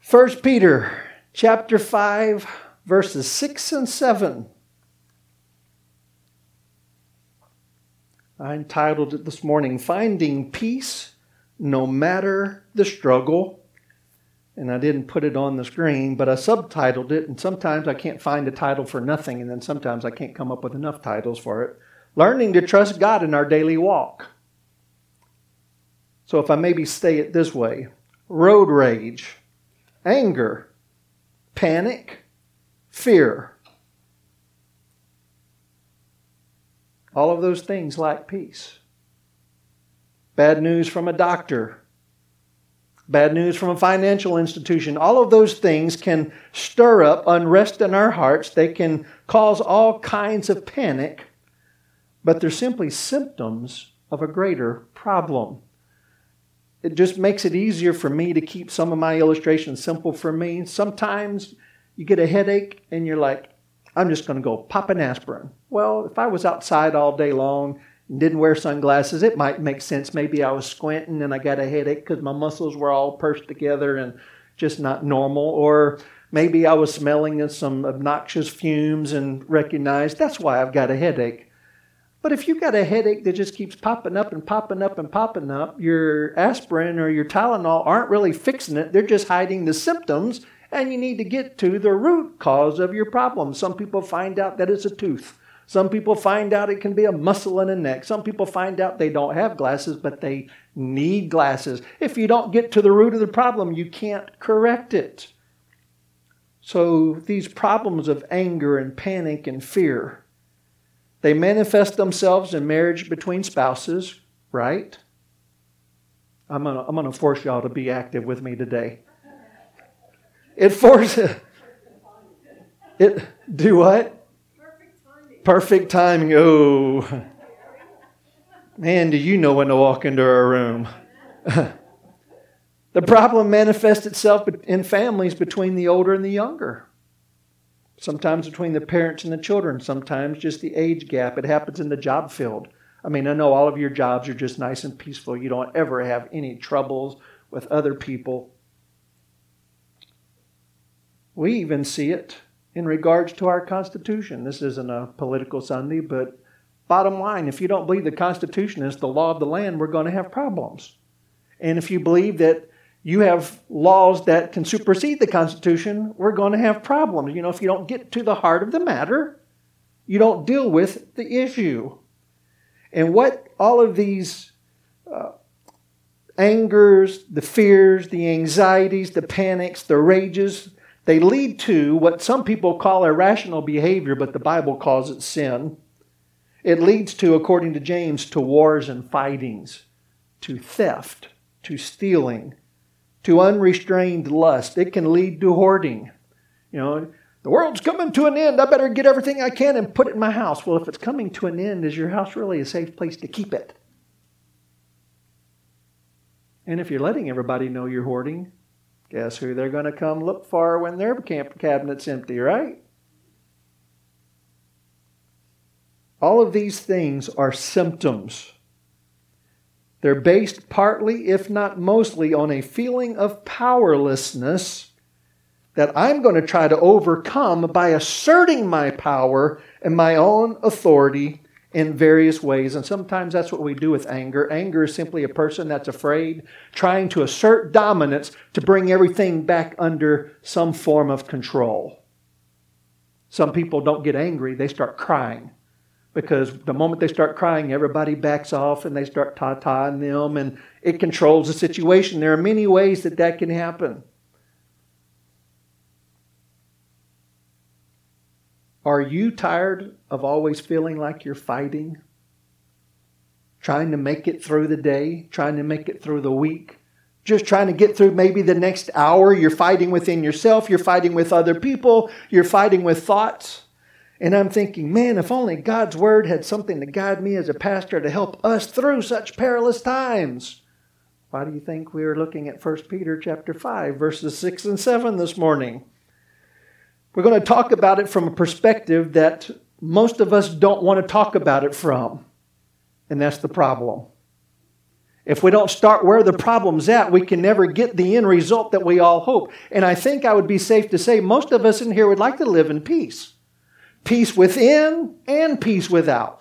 1 Peter chapter 5, verses 6 and 7. I entitled it this morning, Finding Peace No Matter the Struggle. And I didn't put it on the screen, but I subtitled it, and sometimes I can't find a title for nothing, and then sometimes I can't come up with enough titles for it. Learning to trust God in our daily walk. So if I maybe say it this way, road rage, anger, panic, fear. All of those things lack peace. Bad news from a doctor. Bad news from a financial institution. All of those things can stir up unrest in our hearts. They can cause all kinds of panic. But they're simply symptoms of a greater problem. It just makes it easier for me to keep some of my illustrations simple for me. Sometimes you get a headache and you're like, I'm just going to go pop an aspirin. Well, if I was outside all day long and didn't wear sunglasses, it might make sense. Maybe I was squinting and I got a headache because my muscles were all pursed together and just not normal. Or maybe I was smelling some obnoxious fumes and recognized that's why I've got a headache. But if you've got a headache that just keeps popping up and popping up and popping up, your aspirin or your Tylenol aren't really fixing it. They're just hiding the symptoms, and you need to get to the root cause of your problem. Some people find out that it's a tooth. Some people find out it can be a muscle in the neck. Some people find out they don't have glasses, but they need glasses. If you don't get to the root of the problem, you can't correct it. So these problems of anger and panic and fear, they manifest themselves in marriage between spouses, right? I'm gonna force y'all to be active with me today. It forces it. Do what? Perfect timing. Oh, man, do you know when to walk into a room? The problem manifests itself in families between the older and the younger. Sometimes between the parents and the children. Sometimes just the age gap. It happens in the job field. I mean, I know all of your jobs are just nice and peaceful. You don't ever have any troubles with other people. We even see it in regards to our Constitution. This isn't a political Sunday, but bottom line, if you don't believe the Constitution is the law of the land, we're going to have problems. And if you believe that you have laws that can supersede the Constitution, we're going to have problems. You know, if you don't get to the heart of the matter, you don't deal with the issue. And what all of these angers, the fears, the anxieties, the panics, the rages, they lead to what some people call irrational behavior, but the Bible calls it sin. It leads to, according to James, to wars and fightings, to theft, to stealing, to unrestrained lust. It can lead to hoarding. You know, the world's coming to an end. I better get everything I can and put it in my house. Well, if it's coming to an end, is your house really a safe place to keep it? And if you're letting everybody know you're hoarding, guess who they're going to come look for when their cabinet's empty, right? All of these things are symptoms. They're based partly, if not mostly, on a feeling of powerlessness that I'm going to try to overcome by asserting my power and my own authority in various ways. And sometimes that's what we do with anger. Anger is simply a person that's afraid, trying to assert dominance to bring everything back under some form of control. Some people don't get angry, they start crying. Because the moment they start crying, everybody backs off and they start ta-taing them and it controls the situation. There are many ways that can happen. Are you tired of always feeling like you're fighting? Trying to make it through the day? Trying to make it through the week? Just trying to get through maybe the next hour? You're fighting within yourself. You're fighting with other people. You're fighting with thoughts. And I'm thinking, man, if only God's Word had something to guide me as a pastor to help us through such perilous times. Why do you think we are looking at 1 Peter chapter 5, verses 6 and 7 this morning? We're going to talk about it from a perspective that most of us don't want to talk about it from. And that's the problem. If we don't start where the problem's at, we can never get the end result that we all hope. And I think I would be safe to say most of us in here would like to live in peace. Peace within and peace without.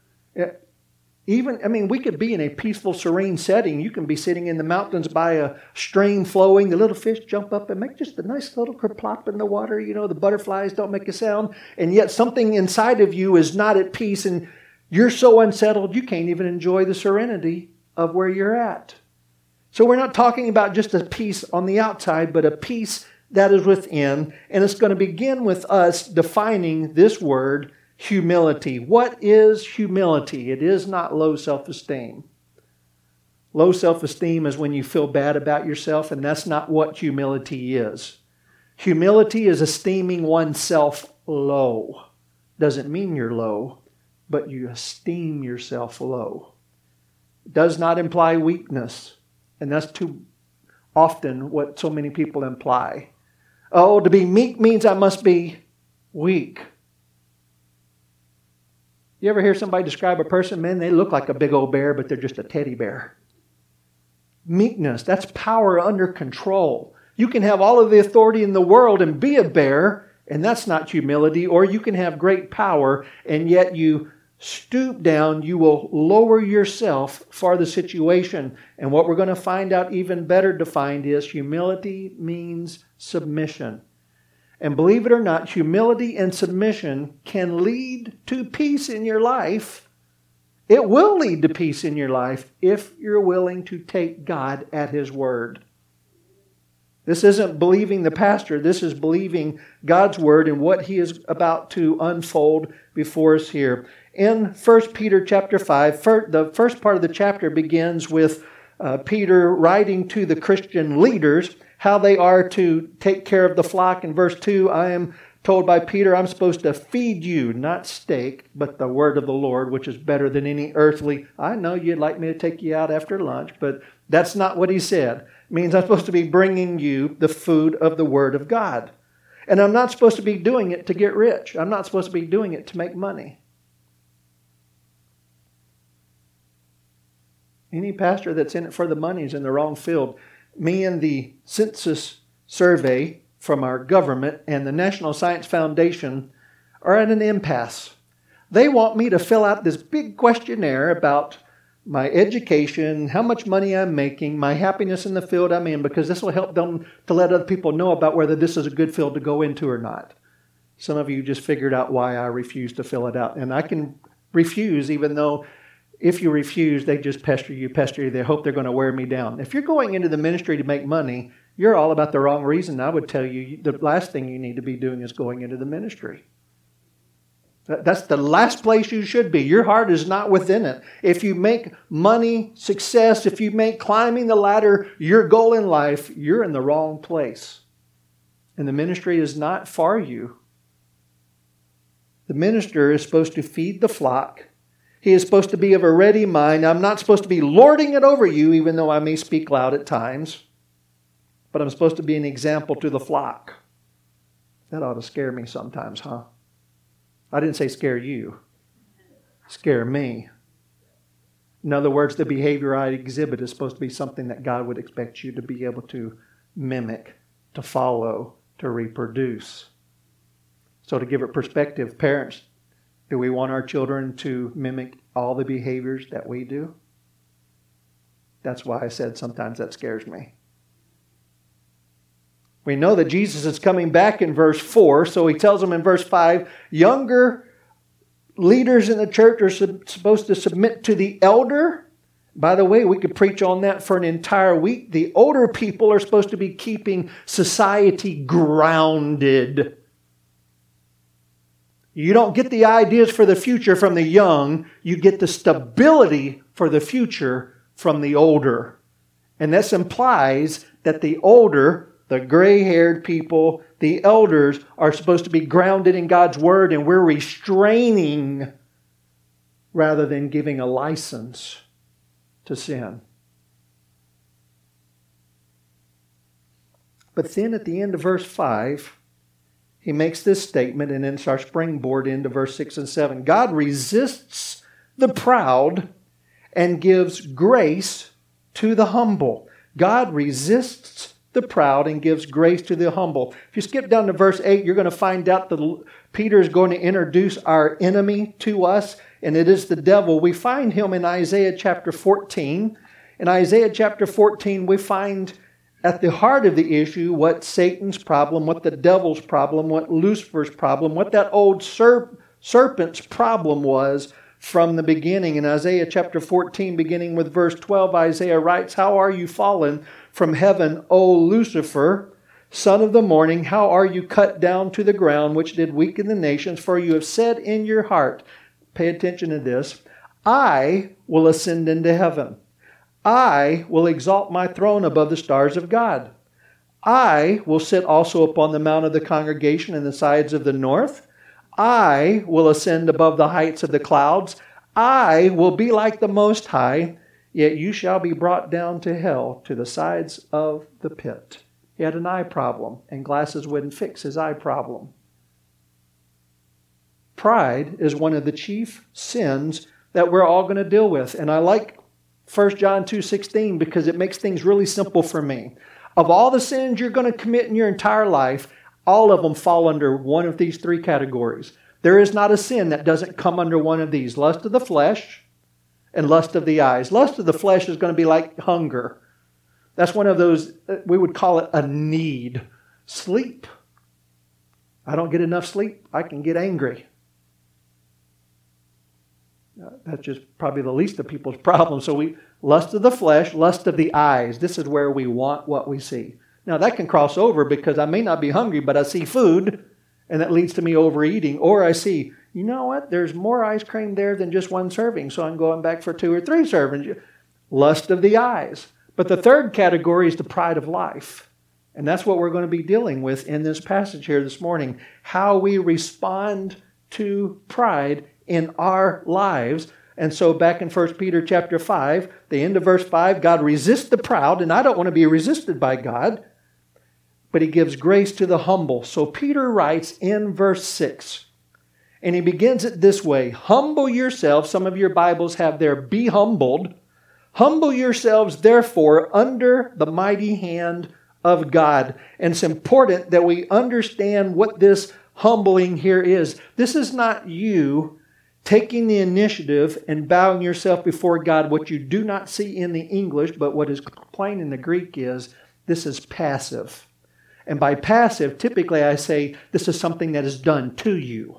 We could be in a peaceful, serene setting. You can be sitting in the mountains by a stream flowing. The little fish jump up and make just a nice little kerplop in the water. The butterflies don't make a sound. And yet something inside of you is not at peace, and you're so unsettled you can't even enjoy the serenity of where you're at. So we're not talking about just a peace on the outside, but a peace that is within. And it's going to begin with us defining this word, humility. What is humility? It is not low self-esteem. Low self-esteem is when you feel bad about yourself, and that's not what humility is. Humility is esteeming oneself low. Doesn't mean you're low, but you esteem yourself low. It does not imply weakness, and that's too often what so many people imply. Oh, to be meek means I must be weak. You ever hear somebody describe a person? Man, they look like a big old bear, but they're just a teddy bear. Meekness, that's power under control. You can have all of the authority in the world and be a bear, and that's not humility. Or you can have great power, and yet you stoop down, you will lower yourself for the situation. And what we're going to find out even better defined is humility means submission. And believe it or not, humility and submission can lead to peace in your life. It will lead to peace in your life if you're willing to take God at His word. This isn't believing the pastor. This is believing God's word and what He is about to unfold before us here. In 1 Peter chapter 5, the first part of the chapter begins with Peter writing to the Christian leaders how they are to take care of the flock. In verse 2, I am told by Peter, I'm supposed to feed you, not steak, but the word of the Lord, which is better than any earthly. I know you'd like me to take you out after lunch, but that's not what he said. It means I'm supposed to be bringing you the food of the word of God. And I'm not supposed to be doing it to get rich. I'm not supposed to be doing it to make money. Any pastor that's in it for the money is in the wrong field. Me and the census survey from our government and the National Science Foundation are at an impasse. They want me to fill out this big questionnaire about my education, how much money I'm making, my happiness in the field I'm in, because this will help them to let other people know about whether this is a good field to go into or not. Some of you just figured out why I refuse to fill it out. And I can refuse, even though if you refuse, they just pester you. They hope they're going to wear me down. If you're going into the ministry to make money, you're all about the wrong reason. I would tell you the last thing you need to be doing is going into the ministry. That's the last place you should be. Your heart is not within it. If you make money, success, if you make climbing the ladder your goal in life, you're in the wrong place. And the ministry is not for you. The minister is supposed to feed the flock. He is supposed to be of a ready mind. I'm not supposed to be lording it over you, even though I may speak loud at times. But I'm supposed to be an example to the flock. That ought to scare me sometimes, huh? I didn't say scare you. Scare me. In other words, the behavior I exhibit is supposed to be something that God would expect you to be able to mimic, to follow, to reproduce. So to give it perspective, parents, do we want our children to mimic all the behaviors that we do? That's why I said sometimes that scares me. We know that Jesus is coming back in verse 4, so he tells them in verse 5, younger leaders in the church are supposed to submit to the elder. By the way, we could preach on that for an entire week. The older people are supposed to be keeping society grounded. You don't get the ideas for the future from the young. You get the stability for the future from the older. And this implies that the older, the gray-haired people, the elders, are supposed to be grounded in God's Word, and we're restraining rather than giving a license to sin. But then at the end of verse 5, he makes this statement, and then it's our springboard into verse 6 and 7. God resists the proud and gives grace to the humble. God resists the proud and gives grace to the humble. If you skip down to verse 8, you're going to find out that Peter is going to introduce our enemy to us, and it is the devil. We find him in Isaiah chapter 14. In Isaiah chapter 14, we find at the heart of the issue what Satan's problem, what the devil's problem, what Lucifer's problem, what that old serpent's problem was from the beginning. In Isaiah chapter 14, beginning with verse 12, Isaiah writes, "How are you fallen from heaven, O Lucifer, son of the morning? How are you cut down to the ground, which did weaken the nations? For you have said in your heart," pay attention to this, "I will ascend into heaven. I will exalt my throne above the stars of God. I will sit also upon the mount of the congregation in the sides of the north. I will ascend above the heights of the clouds. I will be like the Most High, yet you shall be brought down to hell, to the sides of the pit." He had an eye problem, and glasses wouldn't fix his eye problem. Pride is one of the chief sins that we're all going to deal with. And I like 1 John 2:16 because it makes things really simple for me. Of all the sins you're going to commit in your entire life, all of them fall under one of these three categories. There is not a sin that doesn't come under one of these: lust of the flesh and lust of the eyes. Lust of the flesh is going to be like hunger. That's one of those, we would call it a need. Sleep. I don't get enough sleep, I can get angry. That's just probably the least of people's problems. So lust of the flesh, lust of the eyes. This is where we want what we see. Now that can cross over because I may not be hungry, but I see food and that leads to me overeating. Or I see, you know what, there's more ice cream there than just one serving, so I'm going back for 2 or 3 servings. Lust of the eyes. But the third category is the pride of life. And that's what we're going to be dealing with in this passage here this morning. How we respond to pride in our lives. And so back in 1 Peter chapter 5, the end of verse 5, God resists the proud, and I don't want to be resisted by God, but He gives grace to the humble. So Peter writes in verse 6, and he begins it this way: "Humble yourselves," some of your Bibles have there, "be humbled. Humble yourselves, therefore, under the mighty hand of God." And it's important that we understand what this humbling here is. This is not you taking the initiative and bowing yourself before God. What you do not see in the English, but what is plain in the Greek is, this is passive. And by passive, typically I say this is something that is done to you.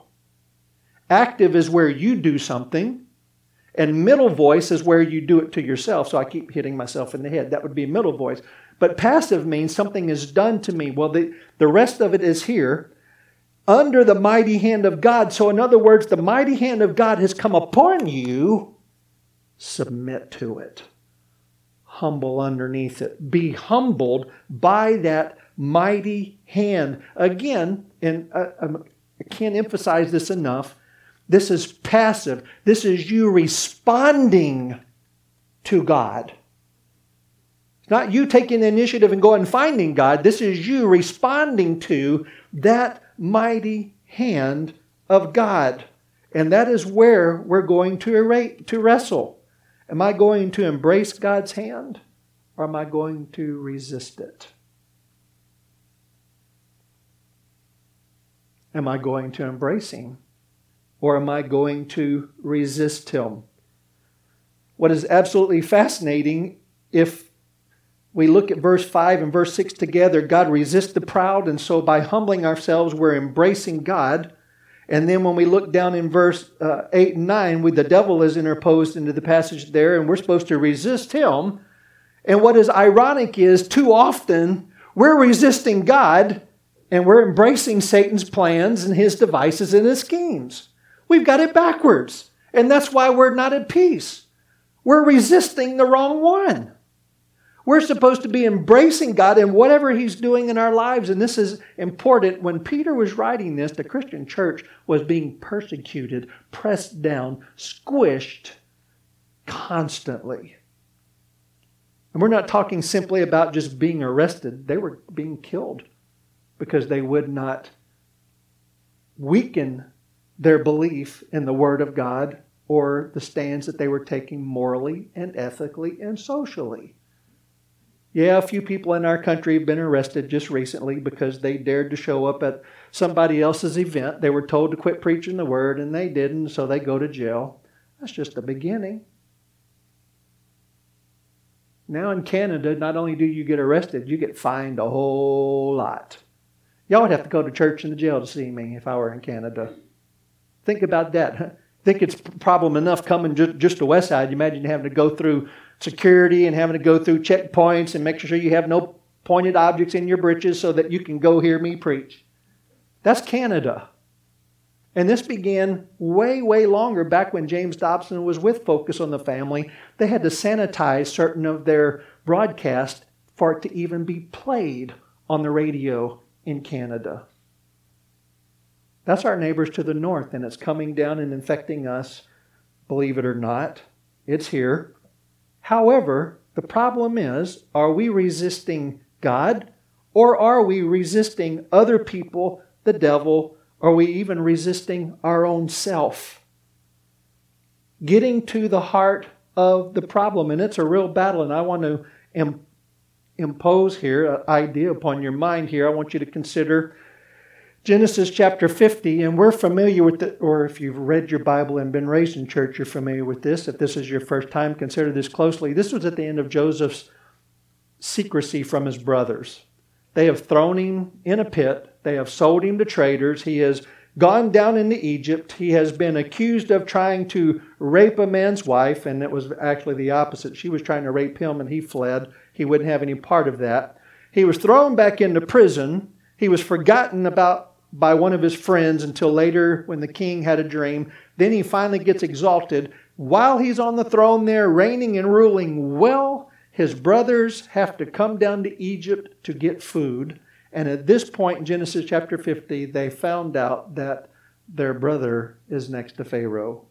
Active is where you do something, and middle voice is where you do it to yourself. So I keep hitting myself in the head. That would be middle voice. But passive means something is done to me. Well, the rest of it is here. Under the mighty hand of God. So in other words, the mighty hand of God has come upon you. Submit to it. Humble underneath it. Be humbled by that mighty hand. Again, and I can't emphasize this enough, this is passive. This is you responding to God. It's not you taking the initiative and going and finding God. This is you responding to that mighty hand of God. And that is where we're going to wrestle. Am I going to embrace God's hand, or am I going to resist it? Am I going to embrace Him, or am I going to resist Him? What is absolutely fascinating, if we look at verse 5 and verse 6 together, God resists the proud, and so by humbling ourselves, we're embracing God. And then when we look down in verse 8 and 9, the devil is interposed into the passage there, and we're supposed to resist him. And what is ironic is, too often, we're resisting God, and we're embracing Satan's plans and his devices and his schemes. We've got it backwards. And that's why we're not at peace. We're resisting the wrong one. We're supposed to be embracing God in whatever He's doing in our lives. And this is important. When Peter was writing this, the Christian church was being persecuted, pressed down, squished constantly. And we're not talking simply about just being arrested. They were being killed because they would not weaken their belief in the Word of God or the stands that they were taking morally and ethically and socially. Yeah, a few people in our country have been arrested just recently because they dared to show up at somebody else's event. They were told to quit preaching the word, and they didn't, so they go to jail. That's just the beginning. Now in Canada, not only do you get arrested, you get fined a whole lot. Y'all would have to go to church and the jail to see me if I were in Canada. Think about that. Think it's a problem enough coming just to West Side. You imagine having to go through security and having to go through checkpoints and make sure you have no pointed objects in your britches so that you can go hear me preach. That's Canada. And this began way, way longer back when James Dobson was with Focus on the Family. They had to sanitize certain of their broadcasts for it to even be played on the radio in Canada. That's our neighbors to the north, and it's coming down and infecting us. Believe it or not, it's here. However, the problem is, are we resisting God, or are we resisting other people, the devil? Are we even resisting our own self? Getting to the heart of the problem, and it's a real battle, and I want to impose here an idea upon your mind here. I want you to consider Genesis chapter 50, and we're familiar with it, or if you've read your Bible and been raised in church, you're familiar with this. If this is your first time, consider this closely. This was at the end of Joseph's secrecy from his brothers. They have thrown him in a pit. They have sold him to traders. He has gone down into Egypt. He has been accused of trying to rape a man's wife, and it was actually the opposite. She was trying to rape him, and he fled. He wouldn't have any part of that. He was thrown back into prison. He was forgotten about by one of his friends until later when the king had a dream. Then he finally gets exalted. While he's on the throne there, reigning and ruling well, his brothers have to come down to Egypt to get food. And at this point in Genesis chapter 50, they found out that their brother is next to Pharaoh.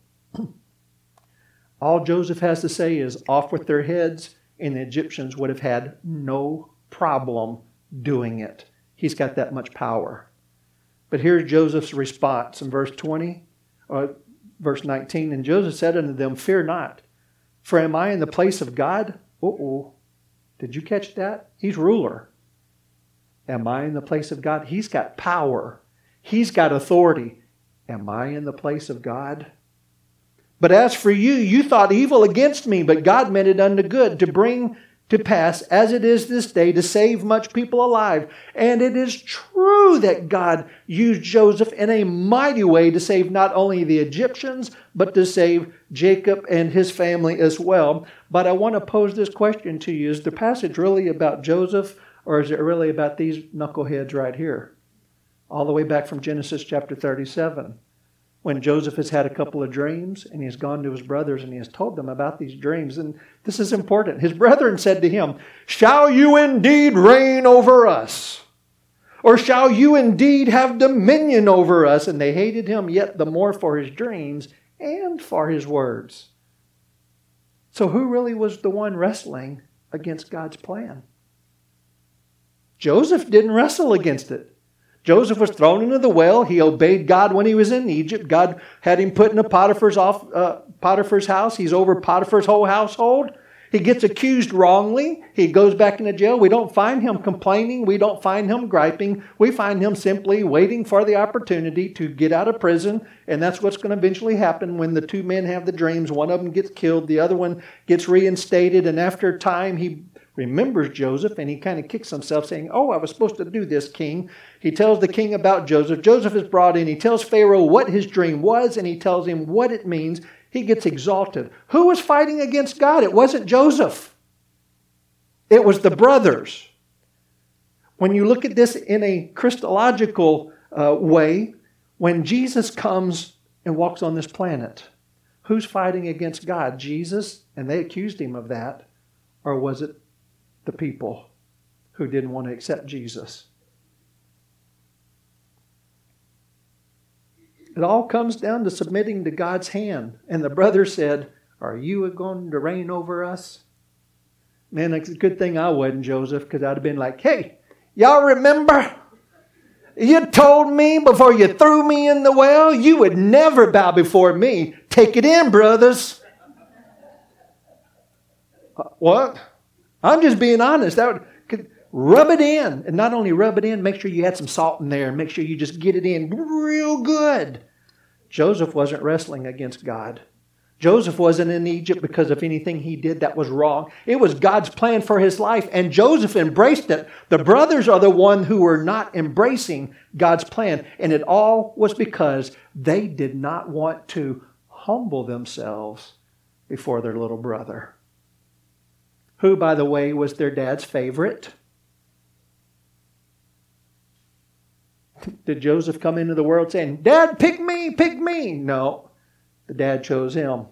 All Joseph has to say is, off with their heads, and the Egyptians would have had no problem doing it. He's got that much power. But here's Joseph's response in verse 20, or verse 19. And Joseph said unto them, fear not, for am I in the place of God? Did you catch that? He's ruler. Am I in the place of God? He's got power. He's got authority. Am I in the place of God? But as for you, you thought evil against me, but God meant it unto good, to bring to pass, as it is this day, to save much people alive. And it is true that God used Joseph in a mighty way to save not only the Egyptians, but to save Jacob and his family as well. But I want to pose this question to you. Is the passage really about Joseph, or is it really about these knuckleheads right here? All the way back from Genesis chapter 37. When Joseph has had a couple of dreams and he has gone to his brothers and he has told them about these dreams. And this is important. His brethren said to him, shall you indeed reign over us? Or shall you indeed have dominion over us? And they hated him yet the more for his dreams and for his words. So who really was the one wrestling against God's plan? Joseph didn't wrestle against it. Joseph was thrown into the well. He obeyed God when he was in Egypt. God had him put in Potiphar's house. He's over Potiphar's whole household. He gets accused wrongly. He goes back into jail. We don't find him complaining. We don't find him griping. We find him simply waiting for the opportunity to get out of prison. And that's what's going to eventually happen when the two men have the dreams. One of them gets killed. The other one gets reinstated. And after a time, he remembers Joseph, and he kind of kicks himself saying, I was supposed to do this, king. He tells the king about Joseph. Joseph is brought in. He tells Pharaoh what his dream was, and he tells him what it means. He gets exalted. Who was fighting against God? It wasn't Joseph. It was the brothers. When you look at this in a Christological way, when Jesus comes and walks on this planet, who's fighting against God? Jesus, and they accused him of that, or was it the people who didn't want to accept Jesus? It all comes down to submitting to God's hand. And the brother said, are you going to reign over us? Man, it's a good thing I wasn't Joseph, because I'd have been like, hey, y'all remember? You told me before you threw me in the well, you would never bow before me. Take it in, brothers. What? I'm just being honest. Rub it in. And not only rub it in, make sure you add some salt in there and make sure you just get it in real good. Joseph wasn't wrestling against God. Joseph wasn't in Egypt because of anything he did that was wrong. It was God's plan for his life, and Joseph embraced it. The brothers are the one who were not embracing God's plan, and it all was because they did not want to humble themselves before their little brother, who, by the way, was their dad's favorite. Did Joseph come into the world saying, "Dad, pick me, pick me"? No, the dad chose him.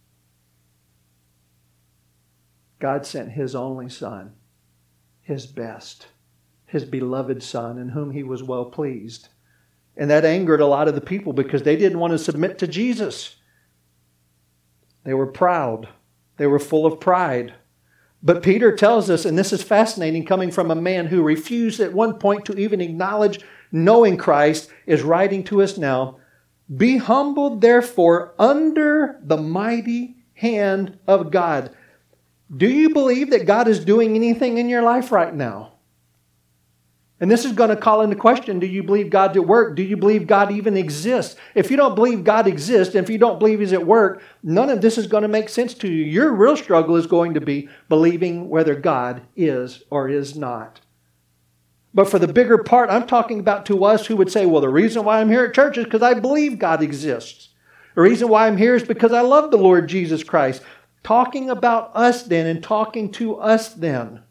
God sent His only Son, His best, His beloved Son, in whom He was well pleased. And that angered a lot of the people because they didn't want to submit to Jesus. They were proud. They were full of pride. But Peter tells us, and this is fascinating coming from a man who refused at one point to even acknowledge knowing Christ, is writing to us now, "Be humbled, therefore, under the mighty hand of God." Do you believe that God is doing anything in your life right now? And this is going to call into question, do you believe God's at work? Do you believe God even exists? If you don't believe God exists, and if you don't believe He's at work, none of this is going to make sense to you. Your real struggle is going to be believing whether God is or is not. But for the bigger part, I'm talking about to us who would say, well, the reason why I'm here at church is because I believe God exists. The reason why I'm here is because I love the Lord Jesus Christ. Talking about us then and talking to us then.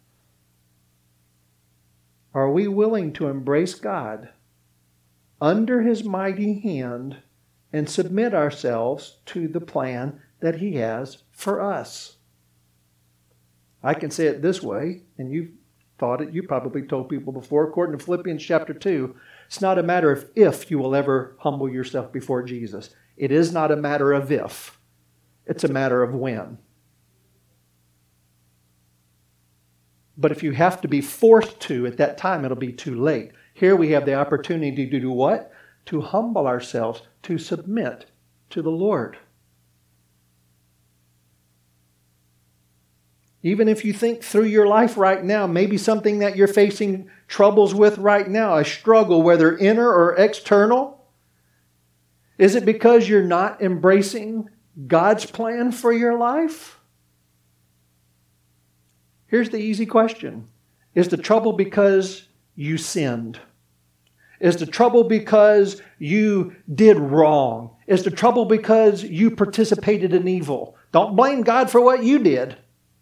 Are we willing to embrace God under His mighty hand and submit ourselves to the plan that He has for us? I can say it this way, and you've thought it, you probably told people before, according to Philippians chapter 2, it's not a matter of if you will ever humble yourself before Jesus. It is not a matter of if. It's a matter of when. But if you have to be forced to, at that time, it'll be too late. Here we have the opportunity to do what? To humble ourselves, to submit to the Lord. Even if you think through your life right now, maybe something that you're facing troubles with right now, a struggle, whether inner or external, is it because you're not embracing God's plan for your life? Here's the easy question. Is the trouble because you sinned? Is the trouble because you did wrong? Is the trouble because you participated in evil? Don't blame God for what you did.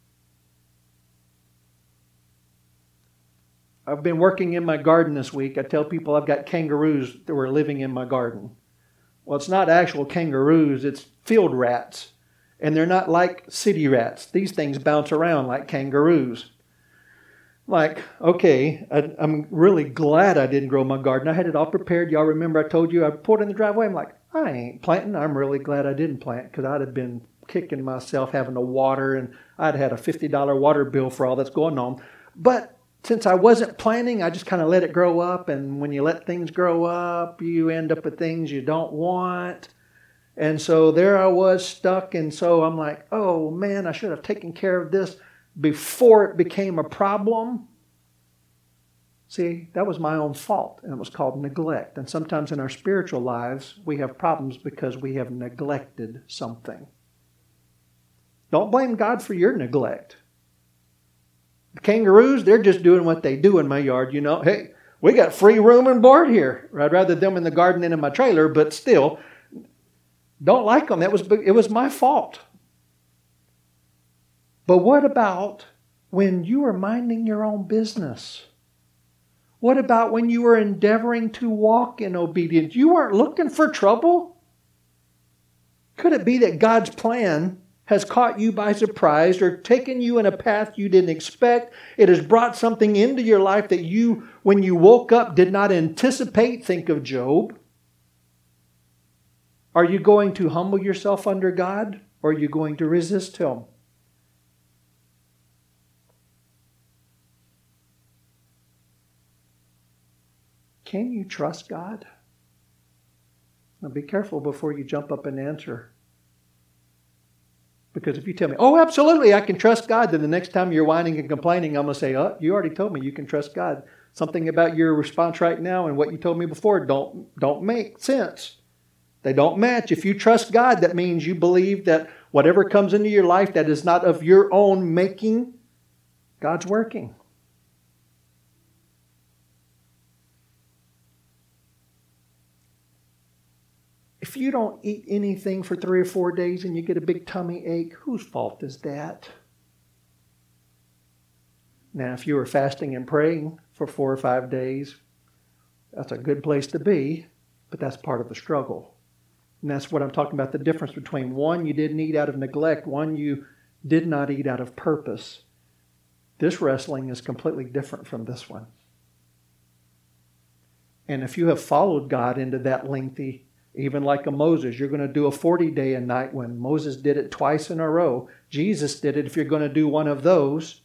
I've been working in my garden this week. I tell people I've got kangaroos that were living in my garden. Well, it's not actual kangaroos, it's field rats. And they're not like city rats. These things bounce around like kangaroos. Like, okay, I'm really glad I didn't grow my garden. I had it all prepared. Y'all remember I told you I pulled in the driveway. I'm like, I ain't planting. I'm really glad I didn't plant because I'd have been kicking myself having to water, and I'd had a $50 water bill for all that's going on. But since I wasn't planting, I just kind of let it grow up. And when you let things grow up, you end up with things you don't want. And so there I was stuck. And so I'm like, oh man, I should have taken care of this before it became a problem. See, that was my own fault, and it was called neglect. And sometimes in our spiritual lives, we have problems because we have neglected something. Don't blame God for your neglect. The kangaroos, they're just doing what they do in my yard, you know. Hey, we got free room and board here. I'd rather them in the garden than in my trailer, but still, don't like them. It was my fault. But what about when you were minding your own business? What about when you were endeavoring to walk in obedience? You weren't looking for trouble? Could it be that God's plan has caught you by surprise or taken you in a path you didn't expect? It has brought something into your life that you, when you woke up, did not anticipate. Think of Job. Are you going to humble yourself under God, or are you going to resist Him? Can you trust God? Now be careful before you jump up and answer. Because if you tell me, oh, absolutely, I can trust God, then the next time you're whining and complaining, I'm going to say, oh, you already told me you can trust God. Something about your response right now and what you told me before don't make sense. They don't match. If you trust God, that means you believe that whatever comes into your life that is not of your own making, God's working. If you don't eat anything for 3 or 4 days and you get a big tummy ache, whose fault is that? Now, if you are fasting and praying for 4 or 5 days, that's a good place to be, but that's part of the struggle. And that's what I'm talking about, the difference between one you didn't eat out of neglect, one you did not eat out of purpose. This wrestling is completely different from this one. And if you have followed God into that lengthy, even like a Moses, you're going to do a 40-day a night when Moses did it twice in a row. Jesus did it. If you're going to do one of those,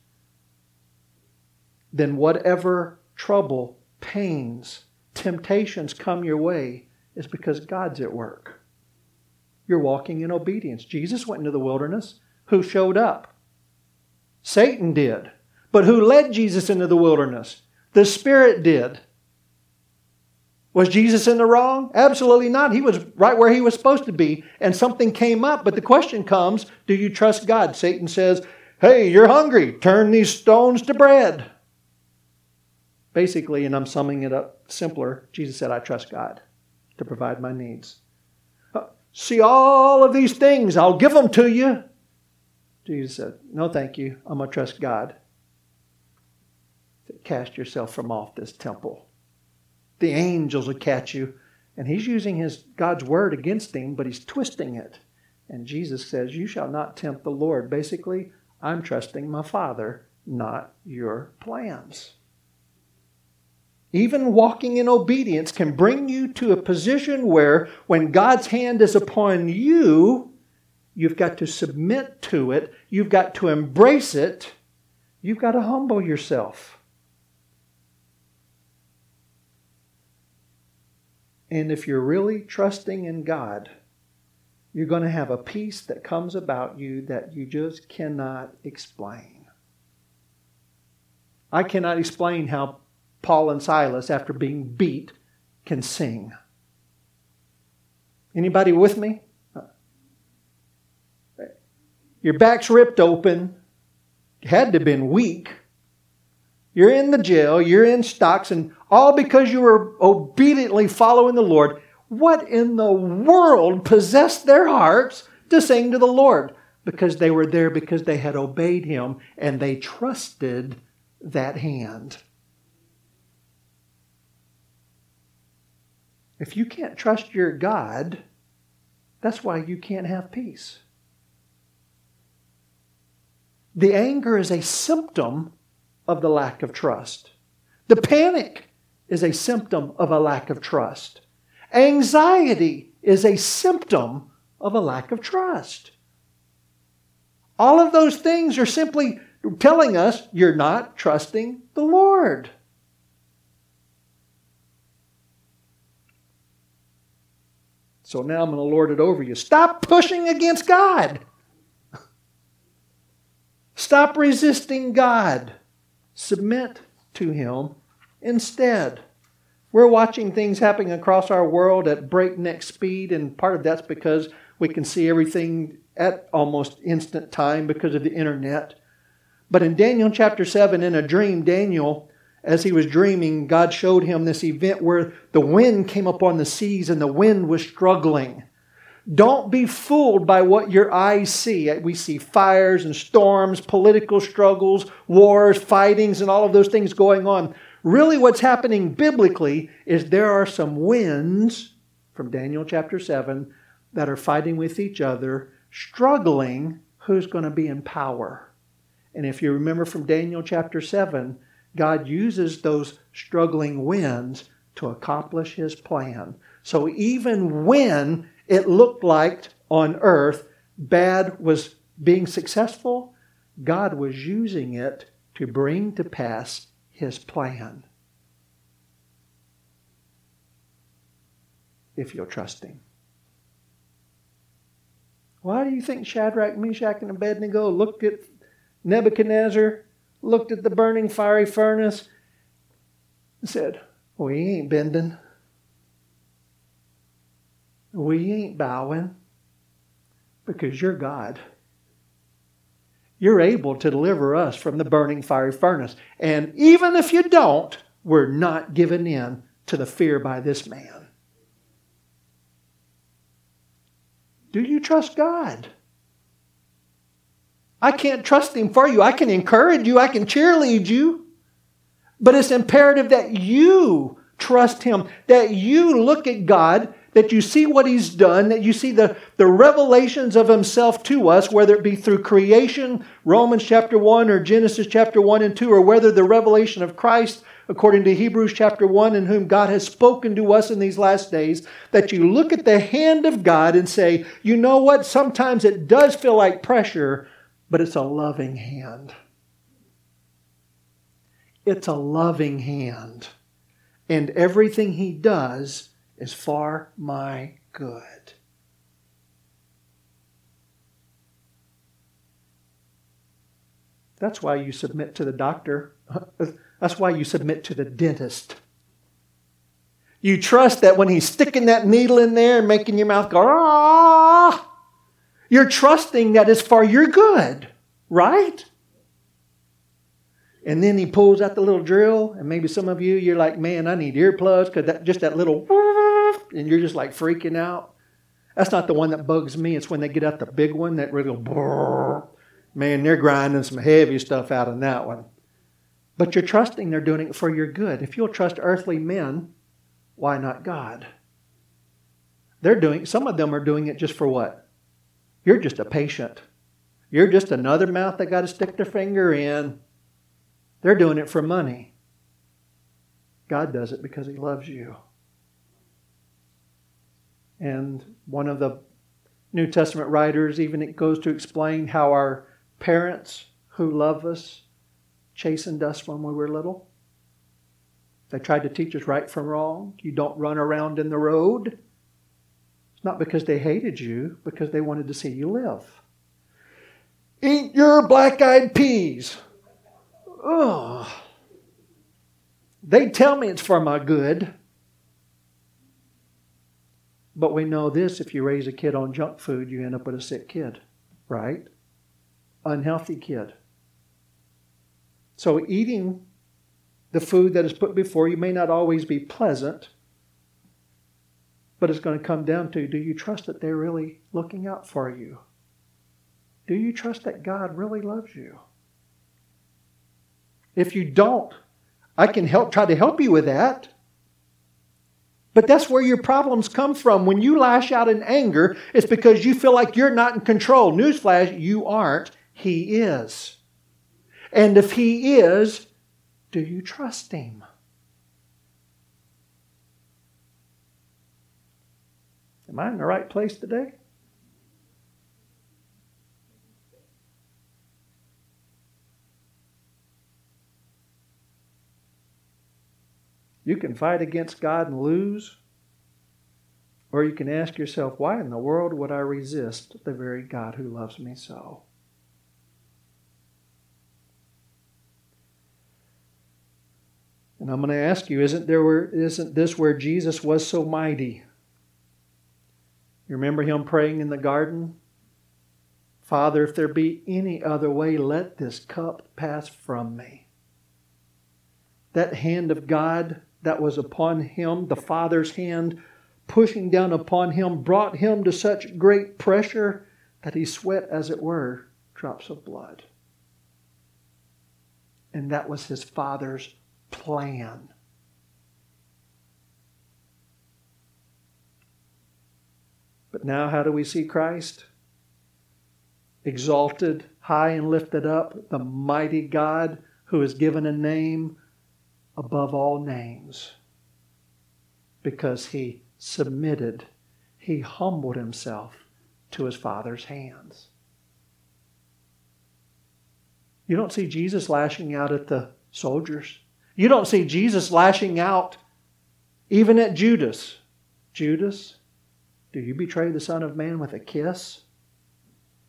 then whatever trouble, pains, temptations come your way is because God's at work. You're walking in obedience. Jesus went into the wilderness. Who showed up? Satan did. But who led Jesus into the wilderness? The Spirit did. Was Jesus in the wrong? Absolutely not. He was right where he was supposed to be. And something came up. But the question comes, do you trust God? Satan says, hey, you're hungry. Turn these stones to bread. Basically, and I'm summing it up simpler, Jesus said, I trust God to provide my needs. See all of these things, I'll give them to you. Jesus said, no thank you. I'm going to trust God. Cast yourself from off this temple. The angels will catch you. And he's using God's word against him, but he's twisting it. And Jesus says, you shall not tempt the Lord. Basically, I'm trusting my Father, not your plans. Even walking in obedience can bring you to a position where when God's hand is upon you, you've got to submit to it. You've got to embrace it. You've got to humble yourself. And if you're really trusting in God, you're going to have a peace that comes about you that you just cannot explain. I cannot explain how Paul and Silas, after being beat, can sing. Anybody with me? Your back's ripped open. You had to have been weak. You're in the jail. You're in stocks. And all because you were obediently following the Lord. What in the world possessed their hearts to sing to the Lord? Because they were there because they had obeyed Him and they trusted that hand. If you can't trust your God, that's why you can't have peace. The anger is a symptom of the lack of trust. The panic is a symptom of a lack of trust. Anxiety is a symptom of a lack of trust. All of those things are simply telling us you're not trusting the Lord. So now I'm going to lord it over you. Stop pushing against God. Stop resisting God. Submit to Him instead. We're watching things happening across our world at breakneck speed, and part of that's because we can see everything at almost instant time because of the internet. But in Daniel chapter 7, in a dream, Daniel, as he was dreaming, God showed him this event where the wind came up on the seas and the wind was struggling. Don't be fooled by what your eyes see. We see fires and storms, political struggles, wars, fightings, and all of those things going on. Really what's happening biblically is there are some winds from Daniel chapter 7 that are fighting with each other, struggling who's going to be in power. And if you remember from Daniel chapter 7, God uses those struggling winds to accomplish His plan. So even when it looked like on earth bad was being successful, God was using it to bring to pass His plan. If you'll trust Him. Why do you You think Shadrach, Meshach, and Abednego looked at Nebuchadnezzar, looked at the burning fiery furnace, and said, we ain't bending. We ain't bowing because you're God. You're able to deliver us from the burning fiery furnace. And even if you don't, we're not giving in to the fear by this man. Do you trust God? I can't trust Him for you. I can encourage you. I can cheerlead you. But it's imperative that you trust Him, that you look at God, that you see what He's done, that you see the revelations of Himself to us, whether it be through creation, Romans chapter 1, or Genesis chapter 1 and 2, or whether the revelation of Christ, according to Hebrews chapter 1, in whom God has spoken to us in these last days, that you look at the hand of God and say, you know what, sometimes it does feel like pressure, but it's a loving hand. It's a loving hand. And everything He does is for my good. That's why you submit to the doctor. That's why you submit to the dentist. You trust that when he's sticking that needle in there and making your mouth go, ah, you're trusting that it's for your good, right? And then he pulls out the little drill, and maybe some of you, you're like, man, I need earplugs because just that little, and you're just like freaking out. That's not the one that bugs me. It's when they get out the big one that really go, man, they're grinding some heavy stuff out on that one. But you're trusting they're doing it for your good. If you'll trust earthly men, why not God? Some of them are doing it just for what? You're just a patient. You're just another mouth that got to stick their finger in. They're doing it for money. God does it because He loves you. And one of the New Testament writers even it goes to explain how our parents who love us chastened us when we were little. They tried to teach us right from wrong. You don't run around in the road. It's not because they hated you, because they wanted to see you live. Eat your black-eyed peas. Oh, they tell me it's for my good. But we know this, if you raise a kid on junk food, you end up with a sick kid, right? Unhealthy kid. So eating the food that is put before you may not always be pleasant, but it's going to come down to, do you trust that they're really looking out for you? Do you trust that God really loves you? If you don't, I can try to help you with that. But that's where your problems come from. When you lash out in anger, it's because you feel like you're not in control. Newsflash, you aren't. He is. And if He is, do you trust Him? Am I in the right place today? You can fight against God and lose. Or you can ask yourself, why in the world would I resist the very God who loves me so? And I'm going to ask you, isn't this where Jesus was so mighty? You remember Him praying in the garden? Father, if there be any other way, let this cup pass from me. That hand of God that was upon Him, the Father's hand pushing down upon Him, brought Him to such great pressure that He sweat, as it were, drops of blood. And that was His Father's plan. But now how do we see Christ? Exalted, high and lifted up, the mighty God who is given a name above all names, because He submitted, He humbled Himself to His Father's hands. You don't see Jesus lashing out at the soldiers. You don't see Jesus lashing out even at Judas. Judas, do you betray the Son of Man with a kiss?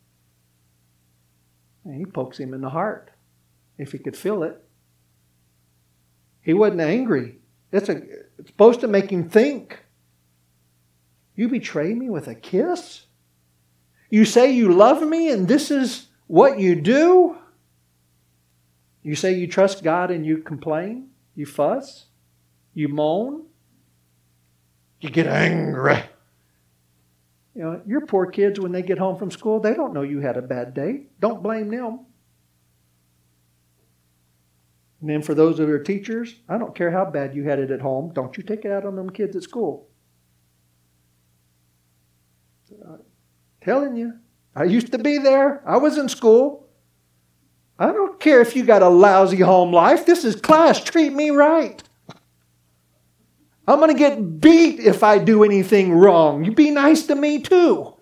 And he pokes him in the heart, if he could feel it. He wasn't angry. It's supposed to make him think. You betray me with a kiss? You say you love me and this is what you do? You say you trust God and you complain? You fuss? You moan? You get angry? You know, your poor kids, when they get home from school, they don't know you had a bad day. Don't blame them. And then for those of your teachers, I don't care how bad you had it at home. Don't you take it out on them kids at school. Telling you, I used to be there. I was in school. I don't care if you got a lousy home life. This is class. Treat me right. I'm going to get beat if I do anything wrong. You be nice to me too.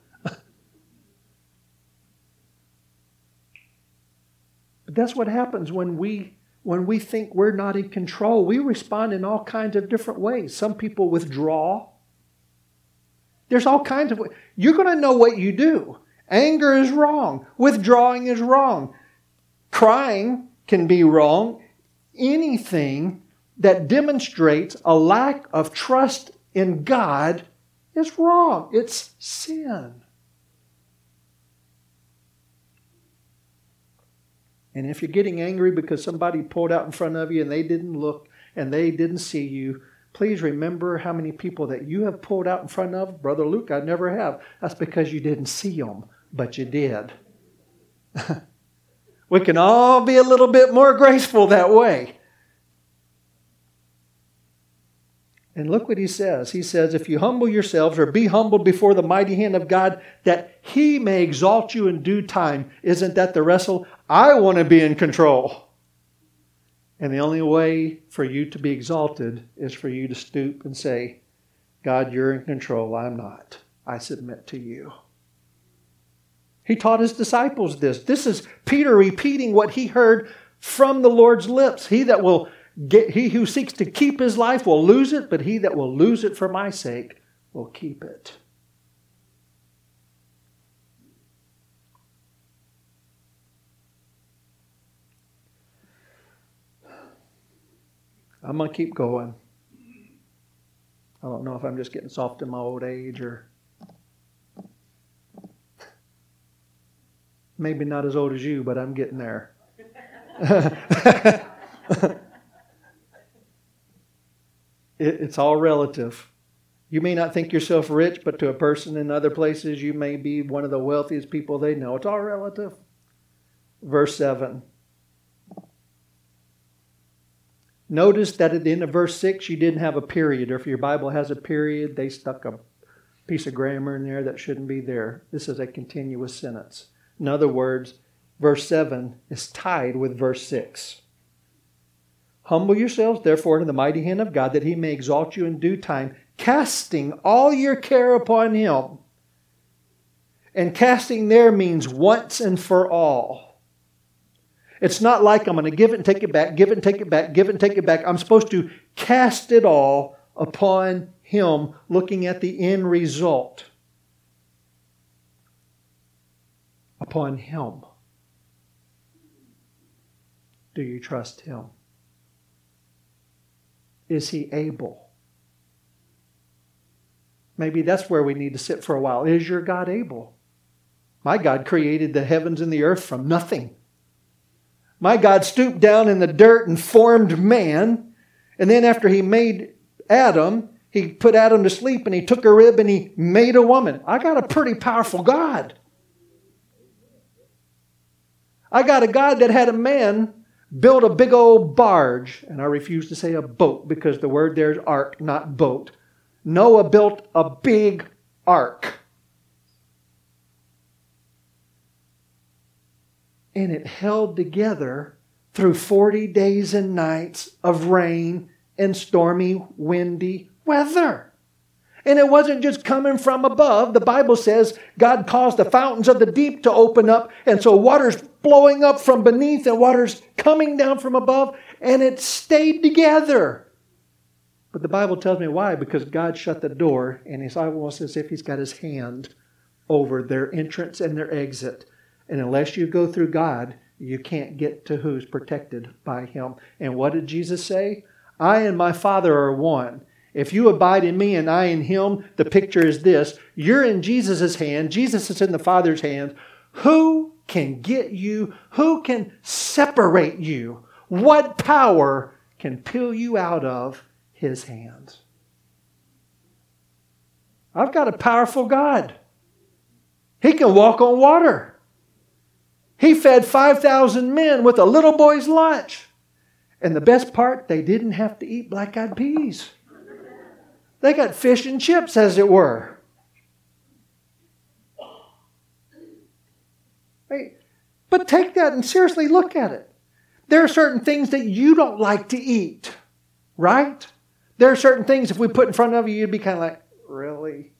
But that's what happens when we think we're not in control. We respond in all kinds of different ways. Some people withdraw. There's all kinds of ways. You're going to know what you do. Anger is wrong. Withdrawing is wrong. Crying can be wrong. Anything that demonstrates a lack of trust in God is wrong. It's sin. And if you're getting angry because somebody pulled out in front of you and they didn't look and they didn't see you, please remember how many people that you have pulled out in front of. Brother Luke, I never have. That's because you didn't see them, but you did. We can all be a little bit more graceful that way. And look what he says. He says, if you humble yourselves or be humbled before the mighty hand of God, that He may exalt you in due time. Isn't that the wrestle? I want to be in control. And the only way for you to be exalted is for you to stoop and say, God, you're in control. I'm not. I submit to you. He taught His disciples this. This is Peter repeating what he heard from the Lord's lips. He who seeks to keep his life will lose it, but he that will lose it for my sake will keep it. I'm going to keep going. I don't know if I'm just getting soft in my old age or maybe not as old as you, but I'm getting there. It's all relative. You may not think yourself rich, but to a person in other places, you may be one of the wealthiest people they know. It's all relative. Verse 7. Notice that at the end of verse 6, you didn't have a period. Or if your Bible has a period, they stuck a piece of grammar in there that shouldn't be there. This is a continuous sentence. In other words, verse 7 is tied with verse 6. Humble yourselves, therefore, in the mighty hand of God, that He may exalt you in due time, casting all your care upon Him. And casting there means once and for all. It's not like I'm going to give it and take it back, give it and take it back, give it and take it back. I'm supposed to cast it all upon Him, looking at the end result. Upon Him. Do you trust Him? Is He able? Maybe that's where we need to sit for a while. Is your God able? My God created the heavens and the earth from nothing. My God stooped down in the dirt and formed man. And then after He made Adam, He put Adam to sleep and He took a rib and He made a woman. I got a pretty powerful God. I got a God that had a man build a big old barge. And I refuse to say a boat because the word there is ark, not boat. Noah built a big ark. And it held together through 40 days and nights of rain and stormy, windy weather. And it wasn't just coming from above. The Bible says God caused the fountains of the deep to open up. And so water's blowing up from beneath and water's coming down from above. And it stayed together. But the Bible tells me why. Because God shut the door. And it's almost as if He's got His hand over their entrance and their exit. And unless you go through God, you can't get to who's protected by Him. And what did Jesus say? I and my Father are one. If you abide in me and I in Him, the picture is this. You're in Jesus' hand. Jesus is in the Father's hands. Who can get you? Who can separate you? What power can pull you out of His hands? I've got a powerful God. He can walk on water. He fed 5,000 men with a little boy's lunch. And the best part, they didn't have to eat black-eyed peas. They got fish and chips, as it were. But take that and seriously look at it. There are certain things that you don't like to eat, right? There are certain things, if we put in front of you, you'd be kind of like, really?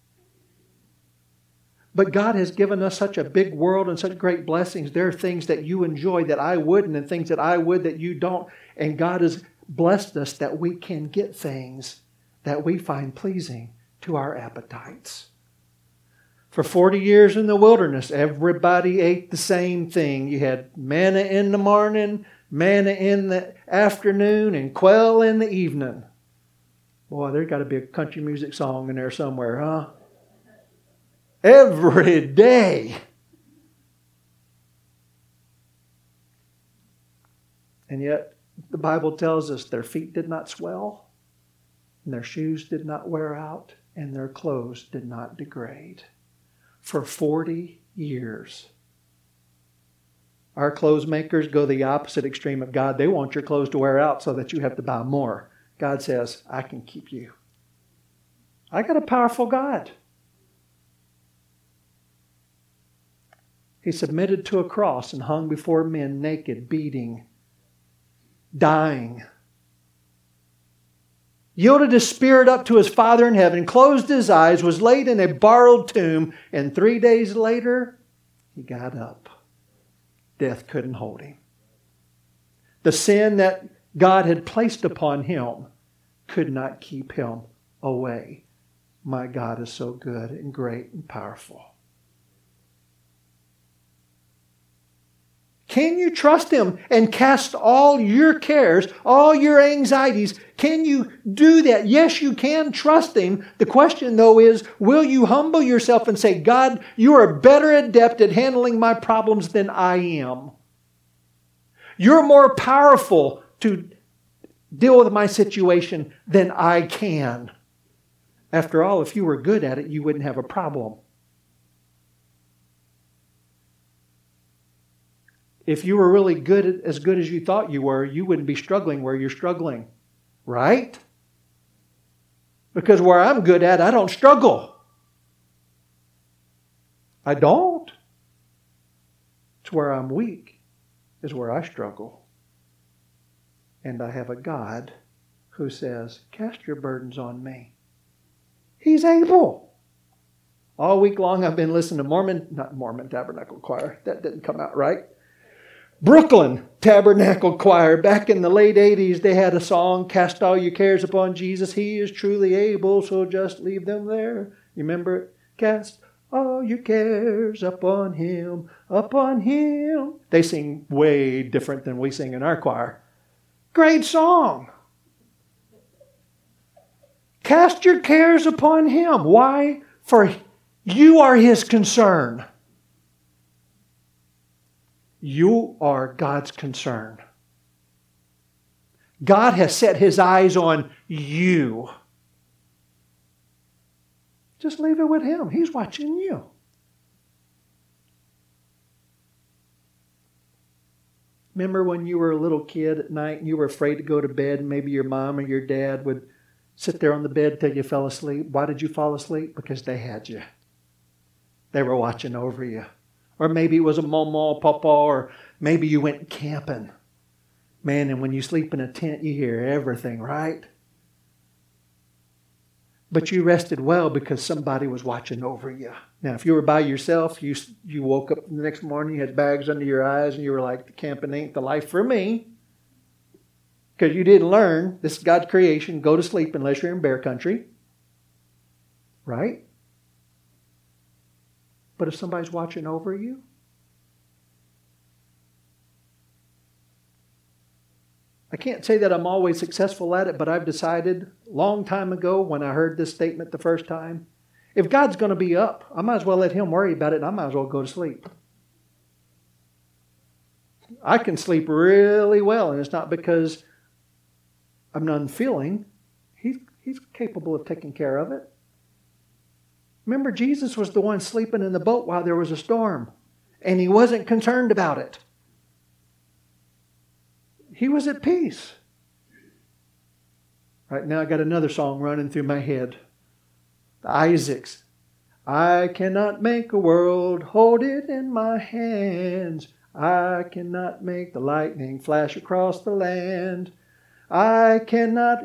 But God has given us such a big world and such great blessings. There are things that you enjoy that I wouldn't, and things that I would that you don't. And God has blessed us that we can get things that we find pleasing to our appetites. For 40 years in the wilderness, everybody ate the same thing. You had manna in the morning, manna in the afternoon, and quail in the evening. Boy, there's got to be a country music song in there somewhere, huh? Every day. And yet, the Bible tells us their feet did not swell, and their shoes did not wear out, and their clothes did not degrade. For 40 years. Our clothes makers go the opposite extreme of God. They want your clothes to wear out so that you have to buy more. God says, I can keep you. I got a powerful God. He submitted to a cross and hung before men naked, bleeding, dying. Yielded his spirit up to his Father in heaven, closed his eyes, was laid in a borrowed tomb, and 3 days later, he got up. Death couldn't hold him. The sin that God had placed upon him could not keep him away. My God is so good and great and powerful. Can you trust Him and cast all your cares, all your anxieties? Can you do that? Yes, you can trust Him. The question, though, is, will you humble yourself and say, God, you are better adept at handling my problems than I am. You're more powerful to deal with my situation than I can. After all, if you were good at it, you wouldn't have a problem. If you were really good as you thought you were, you wouldn't be struggling where you're struggling. Right? Because where I'm good at, I don't struggle. I don't. It's where I'm weak is where I struggle. And I have a God who says, cast your burdens on me. He's able. All week long I've been listening to not Mormon Tabernacle Choir. That didn't come out right. Brooklyn Tabernacle Choir. Back in the late 80s, they had a song, Cast All Your Cares Upon Jesus. He is truly able, so just leave them there. You remember it? Cast all your cares upon Him, upon Him. They sing way different than we sing in our choir. Great song. Cast your cares upon Him. Why? For you are His concern. You are God's concern. God has set His eyes on you. Just leave it with Him. He's watching you. Remember when you were a little kid at night and you were afraid to go to bed and maybe your mom or your dad would sit there on the bed till you fell asleep? Why did you fall asleep? Because they had you. They were watching over you. Or maybe it was a mama, papa, or maybe you went camping. Man, and when you sleep in a tent, you hear everything, right? But you rested well because somebody was watching over you. Now, if you were by yourself, you woke up the next morning, you had bags under your eyes, and you were like, the camping ain't the life for me. Because you didn't learn, this is God's creation, go to sleep unless you're in bear country. Right? But if somebody's watching over you, I can't say that I'm always successful at it, but I've decided a long time ago when I heard this statement the first time, if God's going to be up, I might as well let Him worry about it and I might as well go to sleep. I can sleep really well, and it's not because I'm unfeeling. He's capable of taking care of it. Remember, Jesus was the one sleeping in the boat while there was a storm, and He wasn't concerned about it. He was at peace. Right now I got another song running through my head. The Isaacs. I cannot make a world, hold it in my hands. I cannot make the lightning flash across the land. I cannot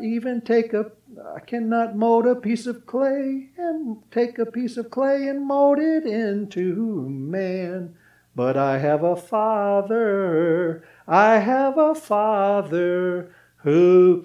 mold a piece of clay and take a piece of clay and mold it into man. But I have a Father who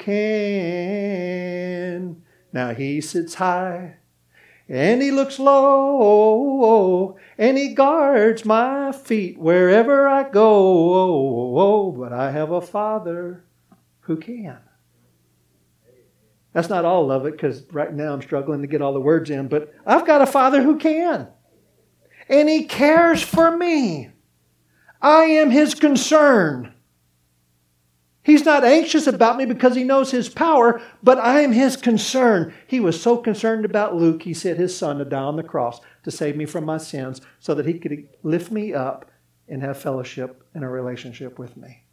can. Now He sits high and He looks low, and He guards my feet wherever I go. But I have a Father who can. That's not all of it, because right now I'm struggling to get all the words in, but I've got a Father who can. And He cares for me. I am His concern. He's not anxious about me because He knows His power, but I am His concern. He was so concerned about Luke, He sent His Son to die on the cross to save me from my sins so that He could lift me up and have fellowship and a relationship with me.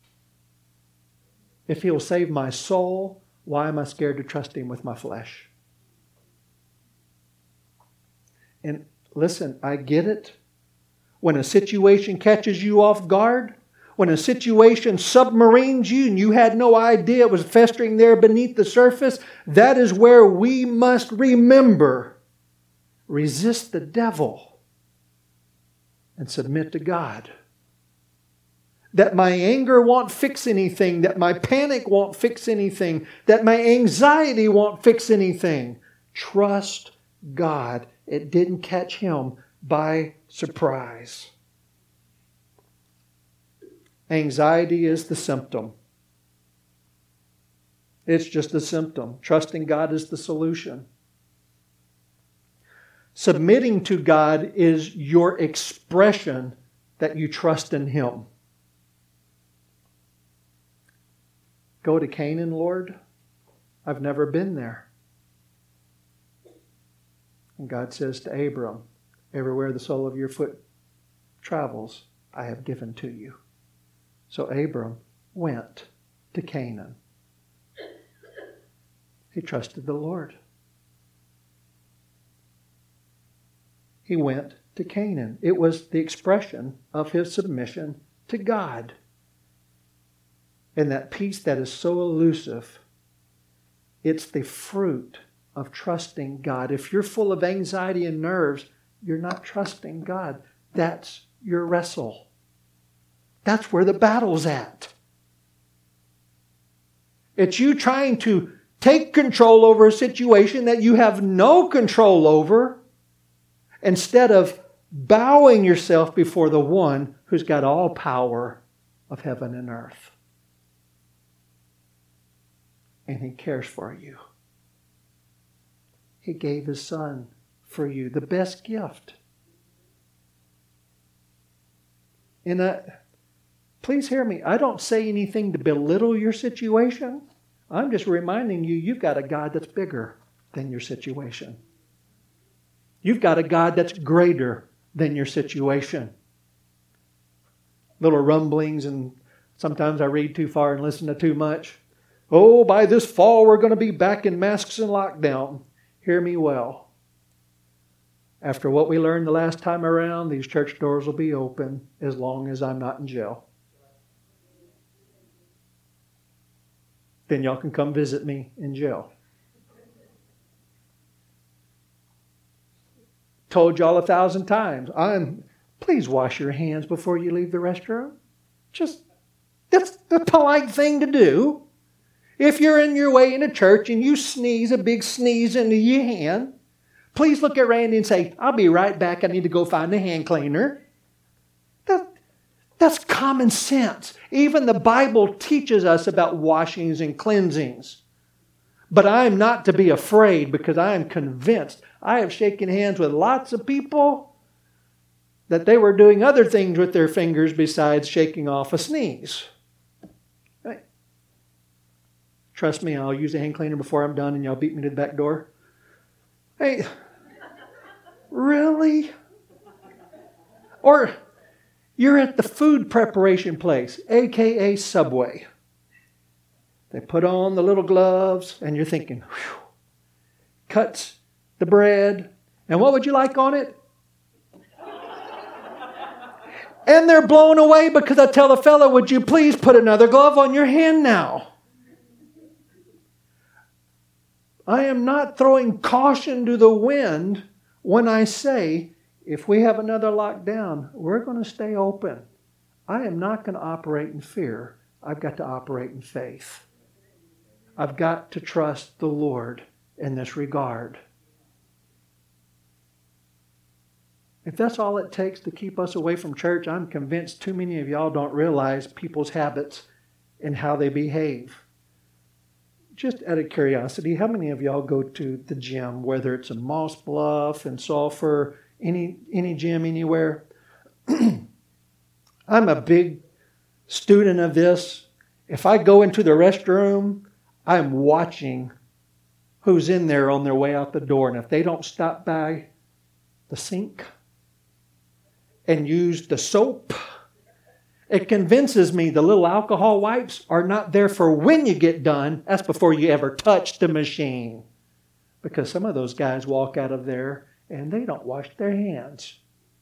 If He'll save my soul, why am I scared to trust Him with my flesh? And listen, I get it. When a situation catches you off guard, when a situation submarines you and you had no idea it was festering there beneath the surface, that is where we must remember. Resist the devil and submit to God. That my anger won't fix anything, that my panic won't fix anything, that my anxiety won't fix anything. Trust God. It didn't catch Him by surprise. Anxiety is the symptom. It's just a symptom. Trusting God is the solution. Submitting to God is your expression that you trust in Him. Go to Canaan, Lord? I've never been there. And God says to Abram, everywhere the sole of your foot travels, I have given to you. So Abram went to Canaan. He trusted the Lord. He went to Canaan. It was the expression of his submission to God. And that peace that is so elusive, it's the fruit of trusting God. If you're full of anxiety and nerves, you're not trusting God. That's your wrestle. That's where the battle's at. It's you trying to take control over a situation that you have no control over, instead of bowing yourself before the one who's got all power of heaven and earth. And He cares for you. He gave His Son for you, the best gift. And please hear me. I don't say anything to belittle your situation. I'm just reminding you, you've got a God that's bigger than your situation. You've got a God that's greater than your situation. Little rumblings, and sometimes I read too far and listen to too much. Oh, by this fall we're going to be back in masks and lockdown. Hear me well. After what we learned the last time around, these church doors will be open as long as I'm not in jail. Then y'all can come visit me in jail. Told y'all 1,000 times. Please wash your hands before you leave the restroom. That's the polite thing to do. If you're in your way in a church and you sneeze a big sneeze into your hand, please look at Randy and say, I'll be right back. I need to go find a hand cleaner. That's common sense. Even the Bible teaches us about washings and cleansings. But I am not to be afraid because I am convinced. I have shaken hands with lots of people that they were doing other things with their fingers besides shaking off a sneeze. Right? Trust me, I'll use a hand cleaner before I'm done and y'all beat me to the back door. Hey, really? Or you're at the food preparation place, a.k.a. Subway. They put on the little gloves, and you're thinking, whew, cuts the bread, and what would you like on it? And they're blown away because I tell the fellow, would you please put another glove on your hand now? I am not throwing caution to the wind when I say, if we have another lockdown, we're going to stay open. I am not going to operate in fear. I've got to operate in faith. I've got to trust the Lord in this regard. If that's all it takes to keep us away from church, I'm convinced too many of y'all don't realize people's habits and how they behave. Just out of curiosity, how many of y'all go to the gym, whether it's in Moss Bluff and Sulphur, any gym anywhere? I'm a big student of this. If I go into the restroom, I'm watching who's in there on their way out the door. And if they don't stop by the sink and use the soap, it convinces me the little alcohol wipes are not there for when you get done. That's before you ever touch the machine. Because some of those guys walk out of there and they don't wash their hands.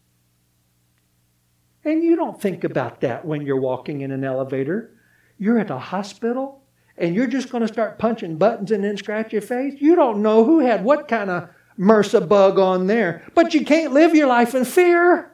And you don't think about that when you're walking in an elevator. You're at a hospital and you're just going to start punching buttons and then scratch your face. You don't know who had what kind of MRSA bug on there. But you can't live your life in fear.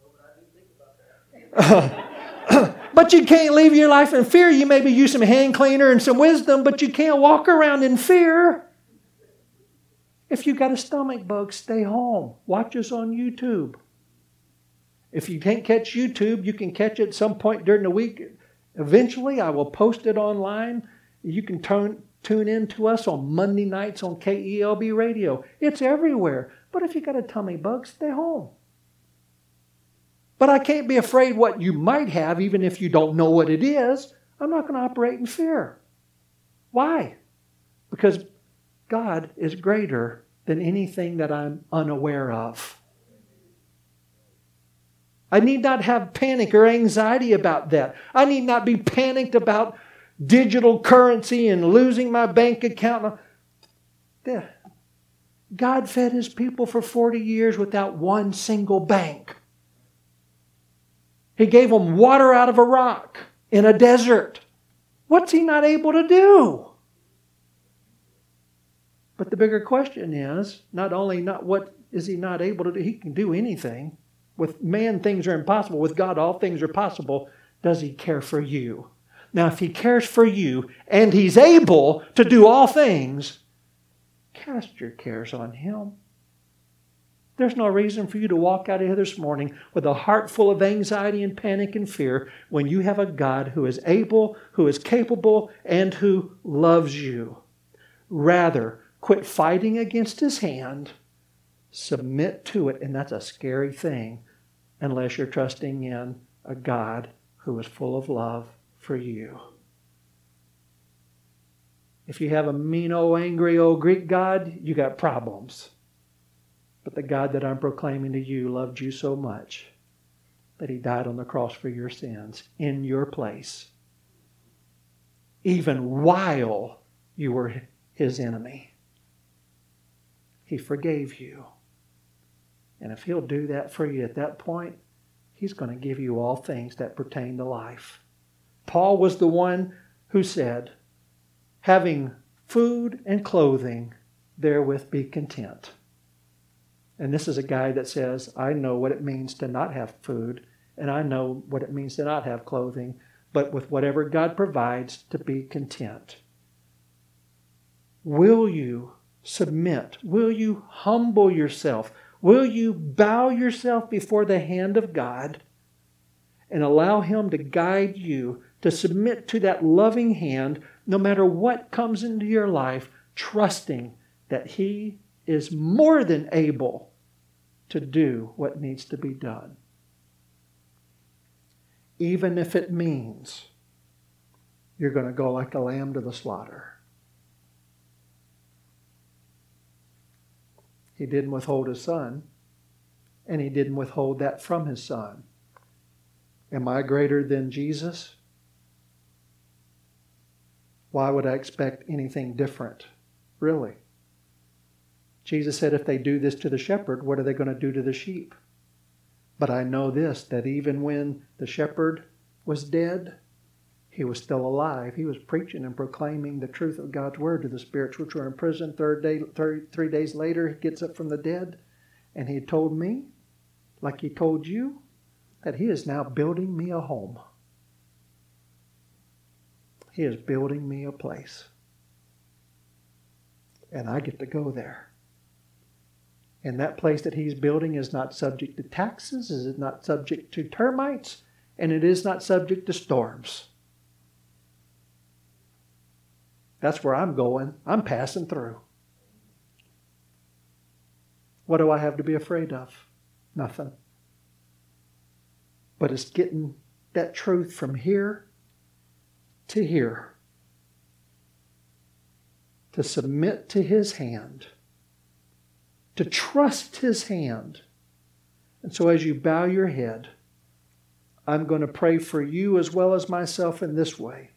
But you can't live your life in fear. You maybe use some hand cleaner and some wisdom, but you can't walk around in fear. If you got a stomach bug, stay home. Watch us on YouTube. If you can't catch YouTube, you can catch it some point during the week. Eventually, I will post it online. You can tune in to us on Monday nights on KELB radio. It's everywhere. But if you got a tummy bug, stay home. But I can't be afraid what you might have, even if you don't know what it is. I'm not going to operate in fear. Why? Because God is greater than anything that I'm unaware of. I need not have panic or anxiety about that. I need not be panicked about digital currency and losing my bank account. God fed His people for 40 years without one single bank. He gave them water out of a rock in a desert. What's He not able to do? But the bigger question is, not what is He not able to do, He can do anything. With man, things are impossible. With God, all things are possible. Does He care for you? Now, if He cares for you and He's able to do all things, cast your cares on Him. There's no reason for you to walk out of here this morning with a heart full of anxiety and panic and fear when you have a God who is able, who is capable, and who loves you. Rather, quit fighting against His hand. Submit to it, and that's a scary thing unless you're trusting in a God who is full of love for you. If you have a mean, angry, Greek God, you got problems. But the God that I'm proclaiming to you loved you so much that He died on the cross for your sins in your place, even while you were His enemy. He forgave you. And if He'll do that for you at that point, He's going to give you all things that pertain to life. Paul was the one who said, having food and clothing, therewith be content. And this is a guy that says, I know what it means to not have food, and I know what it means to not have clothing, but with whatever God provides, to be content. Will you submit? Will you humble yourself? Will you bow yourself before the hand of God and allow Him to guide you to submit to that loving hand no matter what comes into your life, trusting that He is more than able to do what needs to be done. Even if it means you're going to go like a lamb to the slaughter. He didn't withhold His Son, and He didn't withhold that from His Son. Am I greater than Jesus? Why would I expect anything different? Really? Jesus said if they do this to the shepherd, what are they going to do to the sheep? But I know this, that even when the shepherd was dead, He was still alive. He was preaching and proclaiming the truth of God's word to the spirits which were in prison. 3 days later, He gets up from the dead, and He told me, like He told you, that He is now building me a home. He is building me a place. And I get to go there. And that place that He's building is not subject to taxes, is not subject to termites, and it is not subject to storms. That's where I'm going. I'm passing through. What do I have to be afraid of? Nothing. But it's getting that truth from here to here. To submit to His hand. To trust His hand. And so as you bow your head, I'm going to pray for you as well as myself in this way.